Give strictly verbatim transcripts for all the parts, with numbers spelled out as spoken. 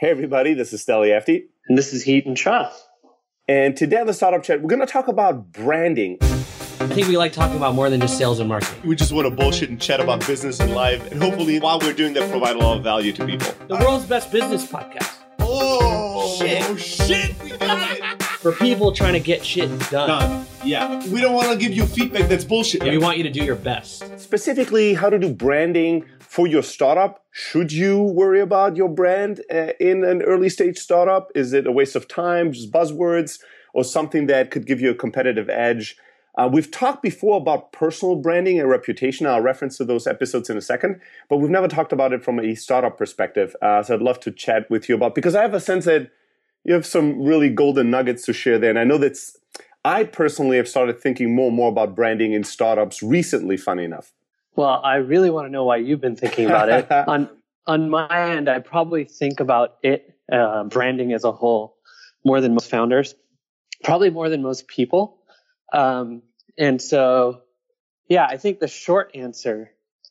Hey everybody, this is Steli Efti. And this is Heat and Shah. And today on the Startup Chat, we're going to talk about branding. I think we like talking about more than just sales and marketing. We just want to bullshit and chat about business and life. And hopefully, while we're doing that, provide a lot of value to people. The world's best business podcast. Oh, shit. Oh, shit. We got it. For people trying to get shit done. Done. Yeah. We don't want to give you feedback that's bullshit. Yeah, we want you to do your best. Specifically, how to do branding for your startup. Should you worry about your brand uh, in an early stage startup? Is it a waste of time, just buzzwords, or something that could give you a competitive edge? Uh, we've talked before about personal branding and reputation. I'll reference to those episodes in a second, but we've never talked about it from a startup perspective. Uh, so I'd love to chat with you about, because I have a sense that you have some really golden nuggets to share there. And I know that's, I personally have started thinking more and more about branding in startups recently, funny enough. Well, I really want to know why you've been thinking about it. on on my end, I probably think about it, uh, branding as a whole, more than most founders, probably more than most people. Um, and so, yeah, I think the short answer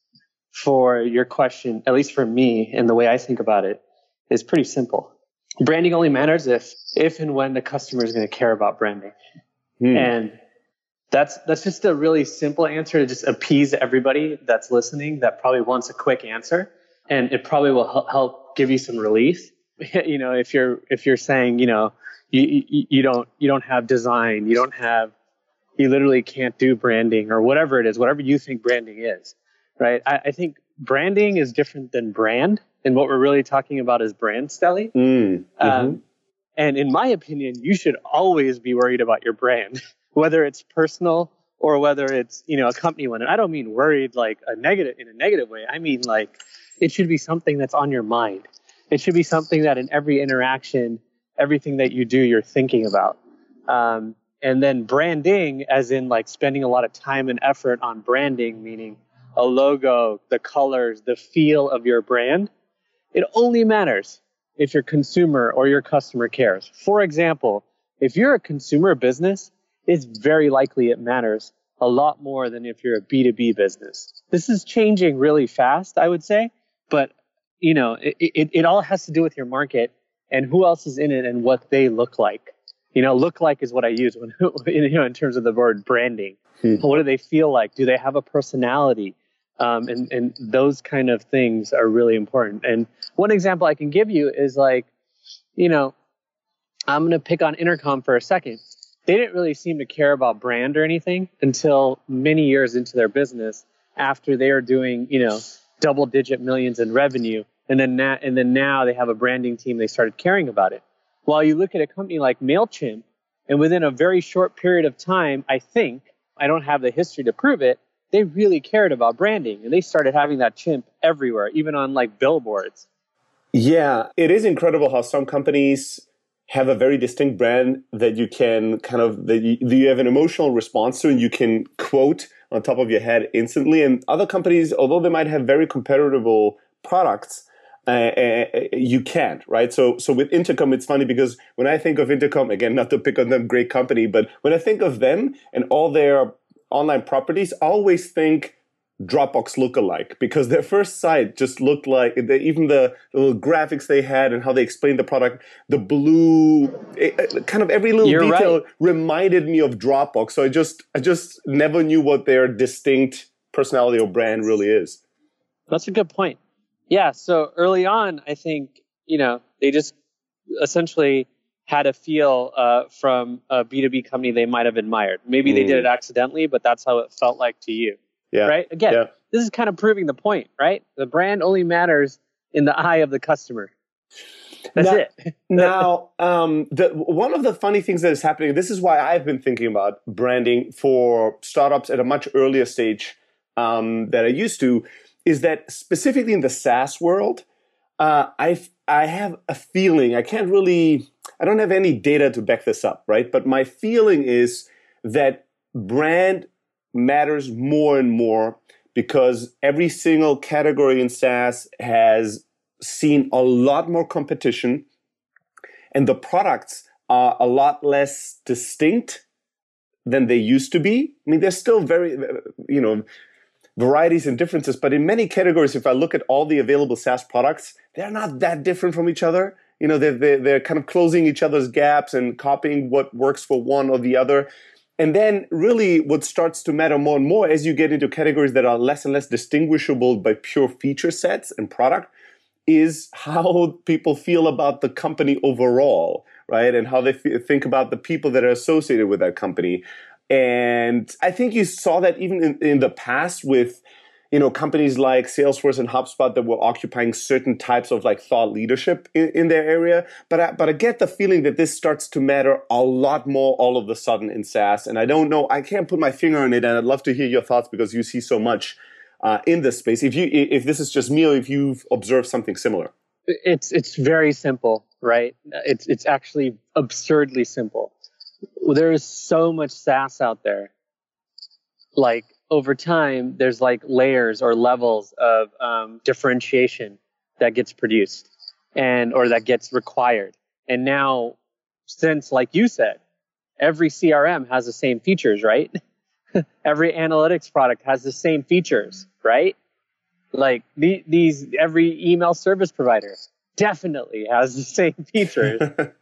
for your question, at least for me and the way I think about it, is pretty simple. Branding only matters if, if and when the customer is going to care about branding. Hmm. And that's, that's just a really simple answer to just appease everybody that's listening that probably wants a quick answer. And it probably will help give you some relief. You know, if you're, if you're saying, you know, you, you, you don't, you don't have design, you don't have, you literally can't do branding or whatever it is, whatever you think branding is, right? I, I think branding is different than brand. And what we're really talking about is brand, Steli. Mm, mm-hmm. um, and in my opinion, you should always be worried about your brand, whether it's personal or whether it's, you know, a company one. And I don't mean worried like a negative in a negative way. I mean, like, it should be something that's on your mind. It should be something that in every interaction, everything that you do, you're thinking about. Um, and then branding, as in like spending a lot of time and effort on branding, meaning a logo, the colors, the feel of your brand. It only matters if your consumer or your customer cares. For example, if you're a consumer business, it's very likely it matters a lot more than if you're a B two B business. This is changing really fast, I would say, but you know, it, it, it all has to do with your market and who else is in it and what they look like. You know, look like is what I use when, you know, in terms of the word branding. Hmm. What do they feel like? Do they have a personality? Um, and, and those kind of things are really important. And one example I can give you is like, you know, I'm going to pick on Intercom for a second. They didn't really seem to care about brand or anything until many years into their business after they were doing, you know, double digit millions in revenue. And then, na- and then now they have a branding team. They started caring about it. While you look at a company like MailChimp, and within a very short period of time, I think, I don't have the history to prove it, they really cared about branding. And they started having that chimp everywhere, even on like billboards. Yeah, it is incredible how some companies have a very distinct brand that you can kind of, that you, that you have an emotional response to and you can quote on top of your head instantly. And other companies, although they might have very compatible products, Uh, uh, you can't, right? So, so with Intercom, it's funny because when I think of Intercom, again, not to pick on them, great company, but when I think of them and all their online properties, I always think Dropbox lookalike because their first site just looked like, they, even the, the little graphics they had and how they explained the product, the blue, it, kind of every little You're detail right. reminded me of Dropbox. So I just, I just never knew what their distinct personality or brand really is. That's a good point. Yeah, so early on, I think, you know, they just essentially had a feel uh, from a B two B company they might have admired. Maybe mm. they did it accidentally, but that's how it felt like to you. Yeah. Right? Again, yeah. This is kind of proving the point, right? The brand only matters in the eye of the customer. That's now, it. now, um, the, one of the funny things that is happening, this is why I've been thinking about branding for startups at a much earlier stage um, than I used to, is that specifically in the SaaS world, uh, I I have a feeling, I can't really, I don't have any data to back this up, right? But my feeling is that brand matters more and more because every single category in SaaS has seen a lot more competition and the products are a lot less distinct than they used to be. I mean, they're still very, you know, varieties and differences, but in many categories, if I look at all the available SaaS products, they're not that different from each other. you know, they're, they're, they're kind of closing each other's gaps and copying what works for one or the other. And then really what starts to matter more and more as you get into categories that are less and less distinguishable by pure feature sets and product is how people feel about the company overall, right? And how they f- think about the people that are associated with that company. And I think you saw that even in, in the past with, you know, companies like Salesforce and HubSpot that were occupying certain types of like thought leadership in, in their area. But I, but I get the feeling that this starts to matter a lot more all of a sudden in SaaS. And I don't know, I can't put my finger on it. And I'd love to hear your thoughts because you see so much uh, in this space. If you, if this is just me or if you've observed something similar. It's, it's very simple, right? It's, it's actually absurdly simple. There is so much SaaS out there. Like, over time, there's like layers or levels of um, differentiation that gets produced and or that gets required. And now, since like you said, every C R M has the same features, right? Every analytics product has the same features, right? Like the, these, every email service provider definitely has the same features.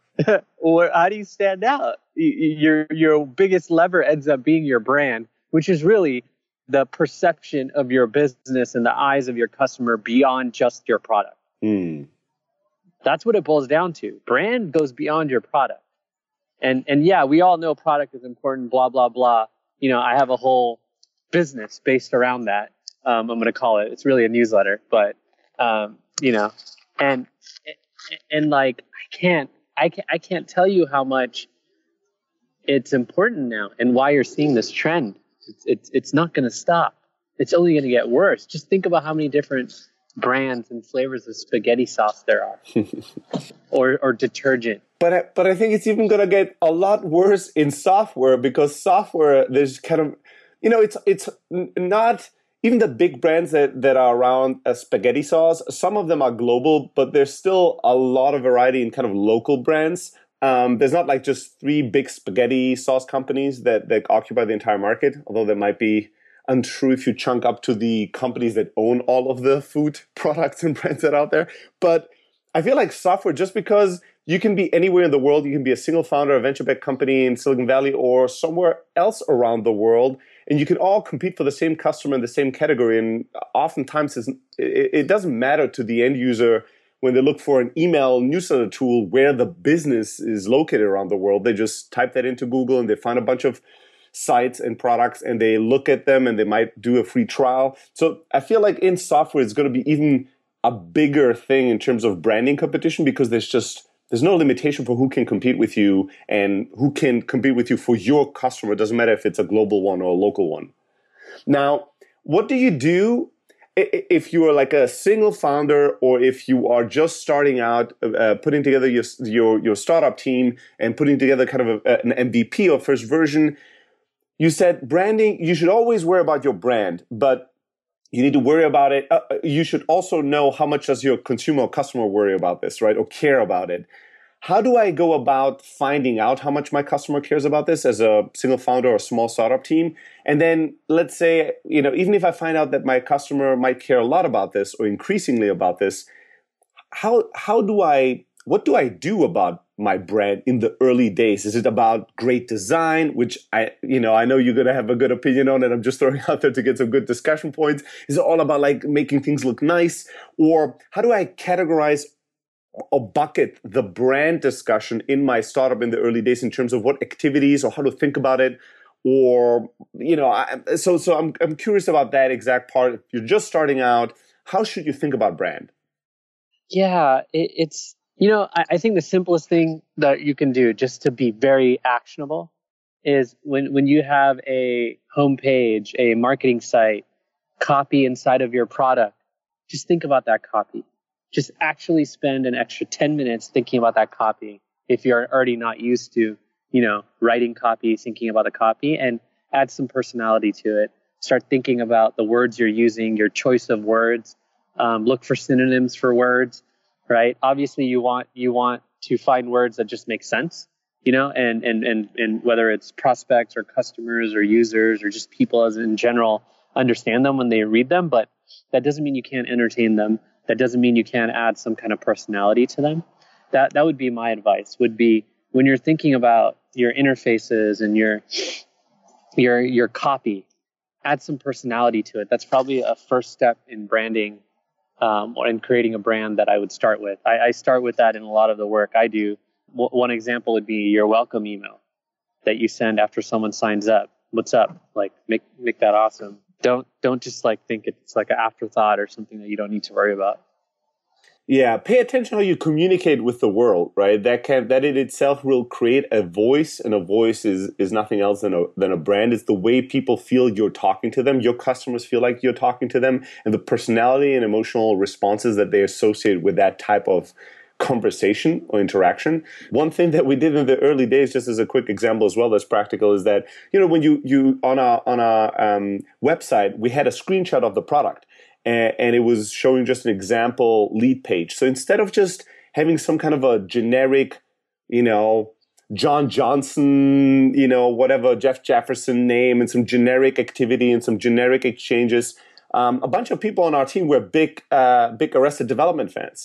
Or how do you stand out? Your your biggest lever ends up being your brand, which is really the perception of your business in the eyes of your customer beyond just your product. Mm. That's what it boils down to. Brand goes beyond your product. And and yeah, we all know product is important, blah, blah, blah. You know, I have a whole business based around that. Um, I'm going to call it. It's really a newsletter, but, um, you know, and, and like, I can't, I can't, I can't tell you how much it's important now and why you're seeing this trend. It's, it's, it's not going to stop. It's only going to get worse. Just think about how many different brands and flavors of spaghetti sauce there are or, or detergent. But I, but I think it's even going to get a lot worse in software because software, there's kind of, you know, it's it's not even the big brands that, that are around a spaghetti sauce. Some of them are global, but there's still a lot of variety in kind of local brands. Um, there's not like just three big spaghetti sauce companies that, that occupy the entire market, although there might be untrue if you chunk up to the companies that own all of the food products and brands that are out there. But I feel like software, just because you can be anywhere in the world, you can be a single founder, a venture-backed company in Silicon Valley or somewhere else around the world, and you can all compete for the same customer in the same category. And oftentimes it's, it, it doesn't matter to the end user when they look for an email newsletter tool where the business is located around the world. They just type that into Google and they find a bunch of sites and products and they look at them and they might do a free trial. So I feel like in software, it's going to be even a bigger thing in terms of branding competition because there's just, there's no limitation for who can compete with you and who can compete with you for your customer. It doesn't matter if it's a global one or a local one. Now, what do you do if you are like a single founder or if you are just starting out, uh, putting together your, your, your startup team and putting together kind of a, an M V P or first version? You said branding, you should always worry about your brand, but you need to worry about it. Uh, you should also know how much does your consumer or customer worry about this, right? Or care about it. How do I go about finding out how much my customer cares about this as a single founder or a small startup team? And then let's say, you know, even if I find out that my customer might care a lot about this or increasingly about this, how how do I, what do I do about my brand in the early days? Is it about great design, which I, you know, I know you're going to have a good opinion on it. I'm just throwing out there to get some good discussion points. Is it all about like making things look nice? Or how do I categorize or bucket the brand discussion in my startup in the early days in terms of what activities or how to think about it? Or, you know, I, so, so I'm, I'm curious about that exact part. If you're just starting out, how should you think about brand? Yeah, it, it's, you know, I, I think the simplest thing that you can do just to be very actionable is when, when you have a homepage, a marketing site, copy inside of your product, just think about that copy. Just actually spend an extra ten minutes thinking about that copy if you're already not used to, you know, writing copy, thinking about the copy, and add some personality to it. Start thinking about the words you're using, your choice of words. Um, look for synonyms for words, right? Obviously, you want you want to find words that just make sense, you know, and and and and whether it's prospects or customers or users or just people as in general understand them when they read them, but that doesn't mean you can't entertain them. That doesn't mean you can't add some kind of personality to them. that that would be my advice. Would be when you're thinking about your interfaces and your your your copy, add some personality to it. That's probably a first step in branding um, or in creating a brand that I would start with. I, I start with that in a lot of the work I do. W- one example would be your welcome email that you send after someone signs up. What's up? Like, make make that awesome. Don't don't just like think it's like an afterthought or something that you don't need to worry about. Yeah, pay attention how you communicate with the world, right? That can that in itself will create a voice, and a voice is is nothing else than a than a brand. It's the way people feel you're talking to them. Your customers feel like you're talking to them, and the personality and emotional responses that they associate with that type of conversation or interaction. One thing that we did in the early days, just as a quick example as well as practical, is that, you know, when you you on our on our um, website, we had a screenshot of the product. And it was showing just an example lead page. So instead of just having some kind of a generic, you know, John Johnson, you know, whatever, Jeff Jefferson name and some generic activity and some generic exchanges, um, a bunch of people on our team were big, uh, big Arrested Development fans.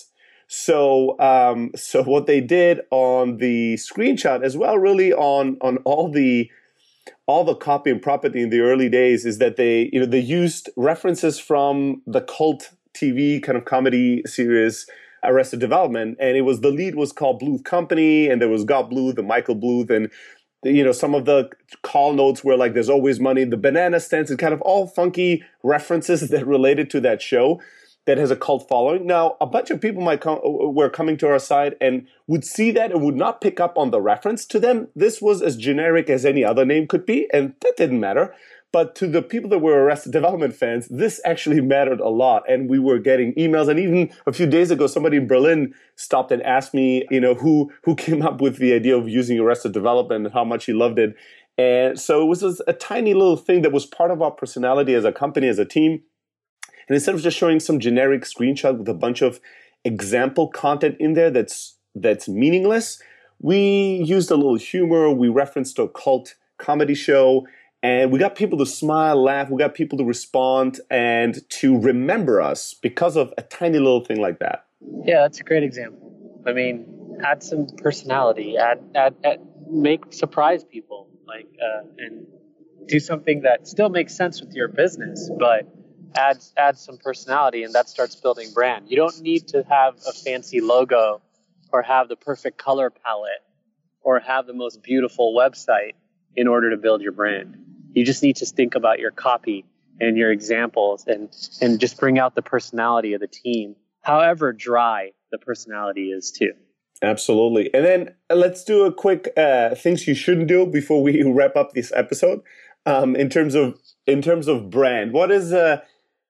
So, um, so what they did on the screenshot as well, really on on all the all the copy and property in the early days, is that they, you know, they used references from the cult T V kind of comedy series Arrested Development, and it was the lead was called Bluth Company, and there was Gob Bluth and Michael Bluth, and you know some of the call notes were like "There's always money," the banana stands, and kind of all funky references that related to that show that has a cult following. Now, a bunch of people might come, were coming to our site and would see that and would not pick up on the reference. To them, this was as generic as any other name could be, and that didn't matter. But to the people that were Arrested Development fans, this actually mattered a lot. And we were getting emails. And even a few days ago, somebody in Berlin stopped and asked me, you know, who who came up with the idea of using Arrested Development and how much he loved it. And so it was just a tiny little thing that was part of our personality as a company, as a team. And instead of just showing some generic screenshot with a bunch of example content in there that's that's meaningless, we used a little humor. We referenced a cult comedy show, and we got people to smile, laugh. We got people to respond and to remember us because of a tiny little thing like that. Yeah, that's a great example. I mean, add some personality, add, add, add make surprise people, like, uh, and do something that still makes sense with your business, but add add some personality, and that starts building brand. You don't need to have a fancy logo or have the perfect color palette or have the most beautiful website in order to build your brand. You just need to think about your copy and your examples and, and just bring out the personality of the team, however dry the personality is too. Absolutely. And then let's do a quick uh, things you shouldn't do before we wrap up this episode. Um, in terms of in terms of brand, what is a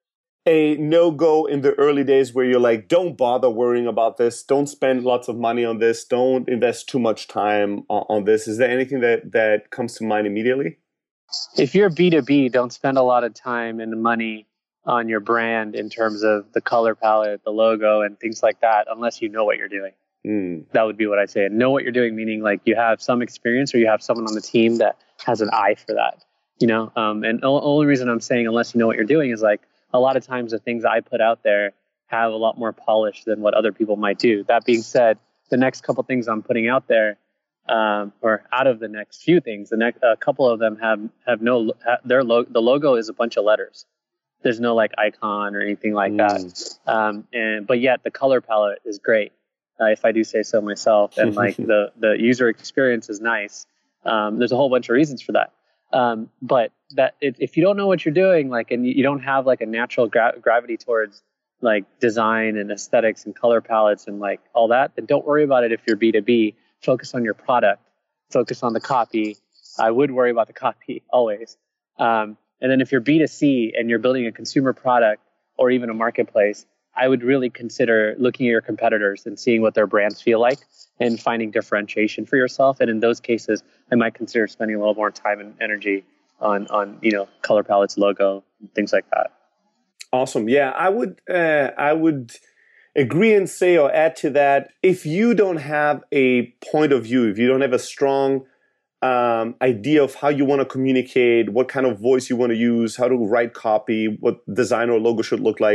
a no-go in the early days where you're like, don't bother worrying about this, don't spend lots of money on this, don't invest too much time on, on this? Is there anything that that comes to mind immediately? If you're B two B, don't spend a lot of time and money on your brand in terms of the color palette, the logo, and things like that, unless you know what you're doing. Mm. That would be what I say. Know what you're doing, meaning like you have some experience or you have someone on the team that has an eye for that. You know, um, and the only reason I'm saying unless you know what you're doing is like a lot of times the things I put out there have a lot more polish than what other people might do. That being said, the next couple things I'm putting out there, um, or out of the next few things, the next a couple of them have have no have their lo- the logo is a bunch of letters. There's no like icon or anything like mm. that. Um, and but yet the color palette is great, uh, if I do say so myself, and like the the user experience is nice. Um, there's a whole bunch of reasons for that. Um, but that it, if you don't know what you're doing, like, and you don't have like a natural gra- gravity towards like design and aesthetics and color palettes and like all that, then don't worry about it. If you're B two B, focus on your product, focus on the copy. I would worry about the copy always. Um, and then if you're B two C and you're building a consumer product or even a marketplace, I would really consider looking at your competitors and seeing what their brands feel like and finding differentiation for yourself. And in those cases, I might consider spending a little more time and energy on, on you know, color palettes, logo, things like that. Awesome. Yeah, I would uh, I would agree and say or add to that, if you don't have a point of view, if you don't have a strong um, idea of how you want to communicate, what kind of voice you want to use, how to write copy, what design or logo should look like,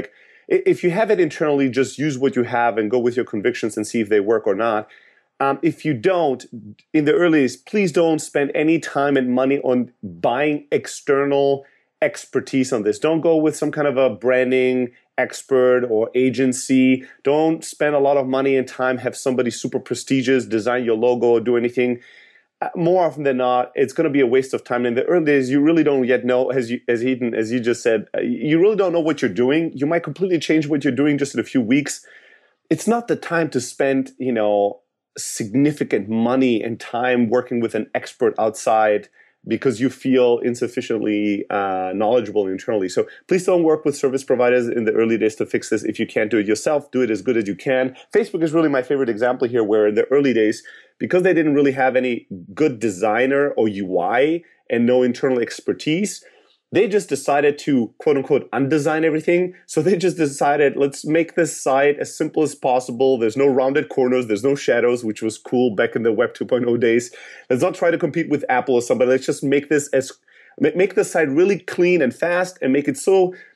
if you have it internally, just use what you have and go with your convictions and see if they work or not. Um, if you don't, in the early days, please don't spend any time and money on buying external expertise on this. Don't go with some kind of a branding expert or agency. Don't spend a lot of money and time, have somebody super prestigious design your logo or do anything. Uh, more often than not, it's going to be a waste of time. In the early days, you really don't yet know, as you, as Eden, as you just said, uh, you really don't know what you're doing. You might completely change what you're doing just in a few weeks. It's not the time to spend, you know, significant money and time working with an expert outside because you feel insufficiently uh, knowledgeable internally. So please don't work with service providers in the early days to fix this. If you can't do it yourself, do it as good as you can. Facebook is really my favorite example here, where in the early days, because they didn't really have any good designer or U I and no internal expertise, they just decided to, quote unquote, undesign everything. So they just decided, let's make this site as simple as possible. There's no rounded corners. There's no shadows, which was cool back in the Web two point oh days. Let's not try to compete with Apple or somebody. Let's just make this as, make the site really clean and fast and make it so